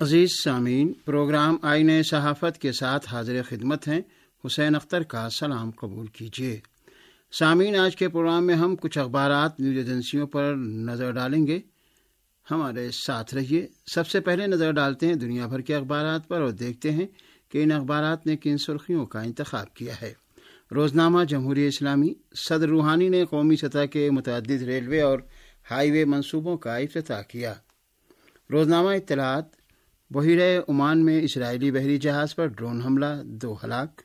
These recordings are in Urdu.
عزیز سامعین، پروگرام آئین صحافت کے ساتھ حاضر خدمت ہیں۔ حسین اختر کا سلام قبول کیجیے۔ سامعین، آج کے پروگرام میں ہم کچھ اخبارات نیوز ایجنسیوں پر نظر ڈالیں گے، ہمارے ساتھ رہیے۔ سب سے پہلے نظر ڈالتے ہیں دنیا بھر کے اخبارات پر اور دیکھتے ہیں کہ ان اخبارات نے کن سرخیوں کا انتخاب کیا ہے۔ روزنامہ جمہوریہ اسلامی۔ صدر روحانی نے قومی سطح کے متعدد ریلوے اور ہائی وے منصوبوں کا افتتاح کیا۔ روزنامہ اطلاعات۔ بحیرہ عمان میں اسرائیلی بحری جہاز پر ڈرون حملہ، 2 ہلاک۔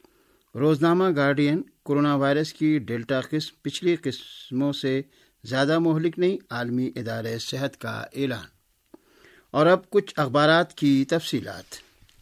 روزنامہ گارڈین۔ کورونا وائرس کی ڈیلٹا قسم پچھلی قسموں سے زیادہ مہلک نہیں، عالمی ادارہ صحت کا اعلان۔ اور اب کچھ اخبارات کی تفصیلات۔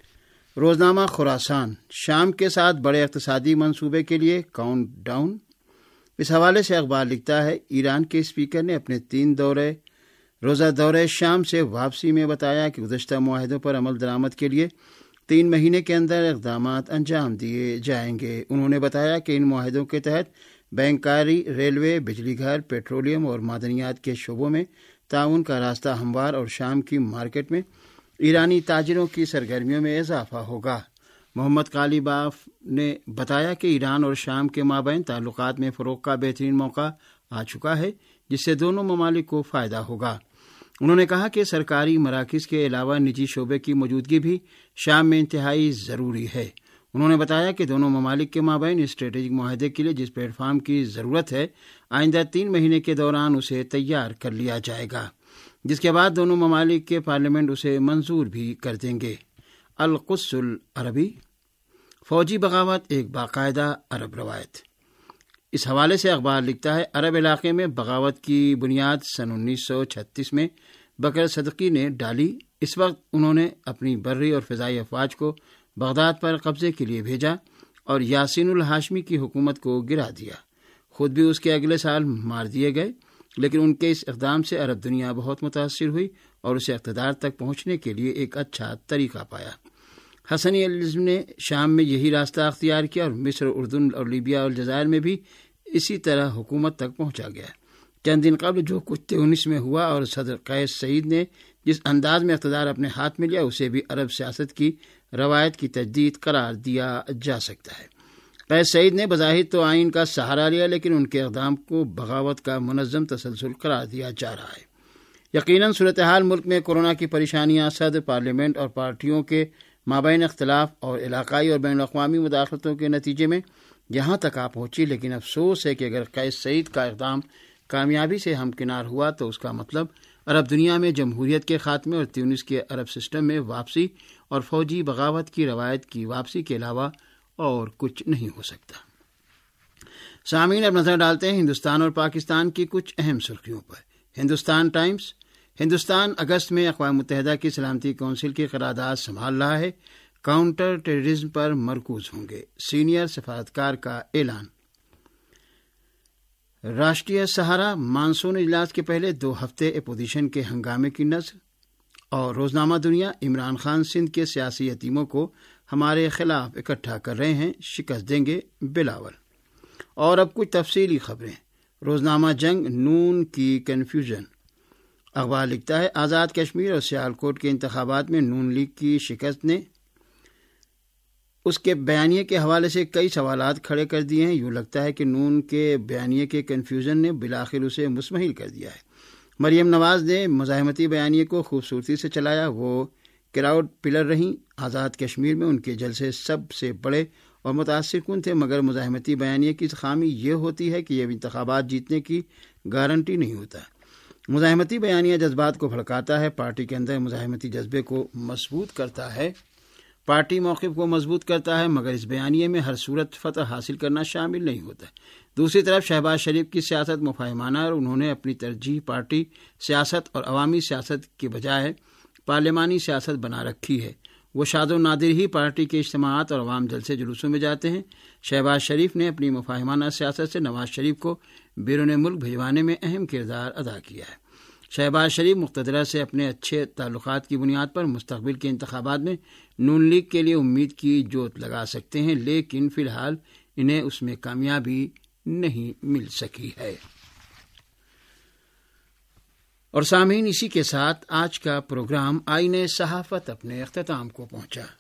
روزنامہ خراسان۔ شام کے ساتھ بڑے اقتصادی منصوبے کے لیے کاؤنٹ ڈاؤن۔ اس حوالے سے اخبار لکھتا ہے، ایران کے اسپیکر نے اپنے 3 روزہ دورہ شام سے واپسی میں بتایا کہ گزشتہ معاہدوں پر عمل درآمد کے لیے 3 مہینے کے اندر اقدامات انجام دیے جائیں گے۔ انہوں نے بتایا کہ ان معاہدوں کے تحت بینکاری، ریلوے، بجلی گھر، پیٹرولیم اور معدنیات کے شعبوں میں تعاون کا راستہ ہموار اور شام کی مارکیٹ میں ایرانی تاجروں کی سرگرمیوں میں اضافہ ہوگا۔ محمد قالیباف نے بتایا کہ ایران اور شام کے مابین تعلقات میں فروغ کا بہترین موقع آ چکا ہے، جس سے دونوں ممالک کو فائدہ ہوگا۔ انہوں نے کہا کہ سرکاری مراکز کے علاوہ نجی شعبے کی موجودگی بھی شام میں انتہائی ضروری ہے۔ انہوں نے بتایا کہ دونوں ممالک کے مابین اسٹریٹجک معاہدے کے لیے جس پلیٹ فارم کی ضرورت ہے، آئندہ 3 مہینے کے دوران اسے تیار کر لیا جائے گا، جس کے بعد دونوں ممالک کے پارلیمنٹ اسے منظور بھی کر دیں گے۔ القدس العربی۔ فوجی بغاوت ایک باقاعدہ عرب روایت۔ اس حوالے سے اخبار لکھتا ہے، عرب علاقے میں بغاوت کی بنیاد سن 1936 میں بکر صدیقی نے ڈالی۔ اس وقت انہوں نے اپنی بری اور فضائی افواج کو بغداد پر قبضے کے لیے بھیجا اور یاسین الہاشمی کی حکومت کو گرا دیا۔ خود بھی اس کے اگلے سال مار دیے گئے، لیکن ان کے اس اقدام سے عرب دنیا بہت متاثر ہوئی اور اسے اقتدار تک پہنچنے کے لیے ایک اچھا طریقہ پایا۔ حسنیزم نے شام میں یہی راستہ اختیار کیا اور مصر، اردن اور لیبیا اور الجزائر میں بھی اسی طرح حکومت تک پہنچا گیا۔ چند دن قبل جو کچھ تیونس میں ہوا اور صدر قیس سعید نے جس انداز میں اقتدار اپنے ہاتھ میں لیا، اسے بھی عرب سیاست کی روایت کی تجدید قرار دیا جا سکتا ہے۔ قیس سعید نے بظاہر تو آئین کا سہارا لیا، لیکن ان کے اقدام کو بغاوت کا منظم تسلسل قرار دیا جا رہا ہے۔ یقیناً صورتحال ملک میں کورونا کی پریشانیاں، صدر، پارلیمنٹ اور پارٹیوں کے مابین اختلاف اور علاقائی اور بین الاقوامی مداخلتوں کے نتیجے میں یہاں تک آ پہنچی، لیکن افسوس ہے کہ اگر قیس سعید کا اقدام کامیابی سے ہمکنار ہوا تو اس کا مطلب عرب دنیا میں جمہوریت کے خاتمے اور تیونس کے عرب سسٹم میں واپسی اور فوجی بغاوت کی روایت کی واپسی کے علاوہ اور کچھ نہیں ہو سکتا۔ سامعین، اب نظر ڈالتے ہیں ہندوستان اور پاکستان کی کچھ اہم سرخیوں پر۔ ہندوستان ٹائمز۔ ہندوستان اگست میں اقوام متحدہ کی سلامتی کونسل کی قرارداد سنبھال رہا ہے، کاؤنٹر ٹیررزم پر مرکوز ہوں گے، سینئر سفارتکار کا اعلان۔ راشٹریہ سہارا۔ مانسون اجلاس کے پہلے 2 ہفتے اپوزیشن کے ہنگامے کی نظر۔ اور روزنامہ دنیا۔ عمران خان سندھ کے سیاسی یتیموں کو ہمارے خلاف اکٹھا کر رہے ہیں، شکست دیں گے بلاول۔ اور اب کچھ تفصیلی خبریں۔ روزنامہ جنگ۔ نون کی کنفیوژن۔ اخبار لکھتا ہے، آزاد کشمیر اور سیالکوٹ کے انتخابات میں نون لیگ کی شکست نے اس کے بیانیے کے حوالے سے کئی سوالات کھڑے کر دیے ہیں۔ یوں لگتا ہے کہ نون کے بیانیے کے کنفیوژن نے بالآخر اسے مسمحل کر دیا ہے۔ مریم نواز نے مزاحمتی بیانیے کو خوبصورتی سے چلایا، وہ کراؤڈ پلر رہیں۔ آزاد کشمیر میں ان کے جلسے سب سے بڑے اور متاثر کن تھے، مگر مزاحمتی بیانیے کی خامی یہ ہوتی ہے کہ یہ انتخابات جیتنے کی گارنٹی نہیں ہوتا۔ مزاحمتی بیانیہ جذبات کو بھڑکاتا ہے، پارٹی کے اندر مزاحمتی جذبے کو مضبوط کرتا ہے، پارٹی موقف کو مضبوط کرتا ہے، مگر اس بیانیے میں ہر صورت فتح حاصل کرنا شامل نہیں ہوتا۔ دوسری طرف شہباز شریف کی سیاست مفاہمانہ اور انہوں نے اپنی ترجیح پارٹی سیاست اور عوامی سیاست کے بجائے پارلیمانی سیاست بنا رکھی ہے۔ وہ شاد و نادر ہی پارٹی کے اجتماعات اور عوام جلسے جلوسوں میں جاتے ہیں۔ شہباز شریف نے اپنی مفاہمانہ سیاست سے نواز شریف کو بیرون ملک بھجوانے میں اہم کردار ادا کیا ہے۔ شہباز شریف مقتدرہ سے اپنے اچھے تعلقات کی بنیاد پر مستقبل کے انتخابات میں نون لیگ کے لیے امید کی جوت لگا سکتے ہیں، لیکن فی الحال انہیں اس میں کامیابی نہیں مل سکی ہے۔ اور سامعین، اسی کے ساتھ آج کا پروگرام آئین صحافت اپنے اختتام کو پہنچا۔